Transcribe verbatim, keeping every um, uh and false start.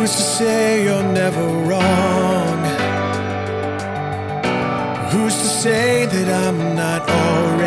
Who's to say you're never wrong? Who's to say that I'm not already